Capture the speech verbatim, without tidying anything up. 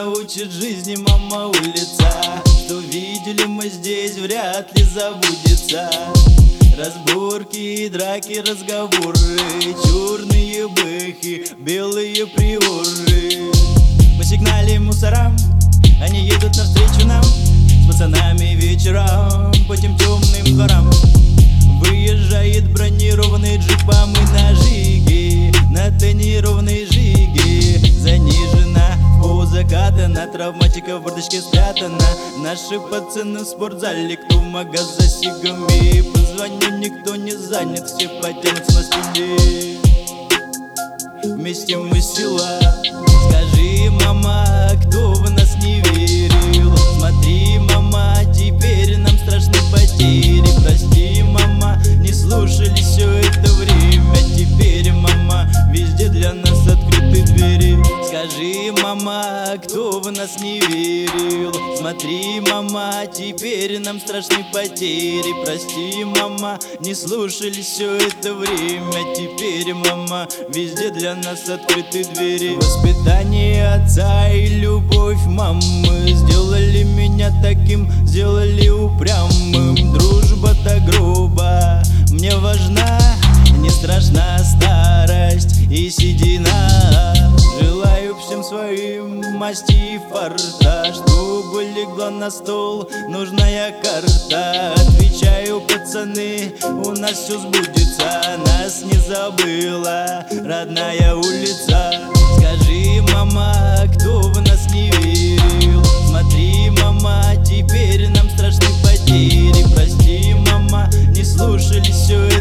научит жизни, мама, улица. Что видели мы здесь, вряд ли забудется. Разборки, драки, разговоры, черные бэхи, белые приоры. Мы сигналим мусорам, они едут навстречу нам. С пацанами вечером по тем темным дворам. Выезжает бронированный джип, а мы на жиге, на тонированной жиге. Занижена в пол закатана, травматика в бардачке спрятана. Наши пацаны в спортзале, кто в магаз за сигами. Позвоню, никто не занят, все потянутся на спине. Вместе мы сила. Скажи, мама, кто в нас не верил? Смотри, мама, теперь нам страшны потери. Прости, мама, не слушали все это время. Теперь, мама, везде для нас открыты двери. Скажи, мама, кто в нас не верил? Смотри, мама, теперь нам страшны потери. Прости, мама, не слушали все это время. Теперь, мама, везде для нас открыты двери. Воспитание отца и любовь мамы сделали меня таким, сделали упрямым. Дружба так грубо, мне важна, не страшна старость и седина. Желаю всем своим масти и фарта, чтобы легла на стол нужная карта. Отвечаю, пацаны, у нас все сбудется. Нас не забыла родная улица. Скажи, мама, кто в нас не верил? Смотри, мама, теперь нам страшны потери. Прости, мама, не слушали все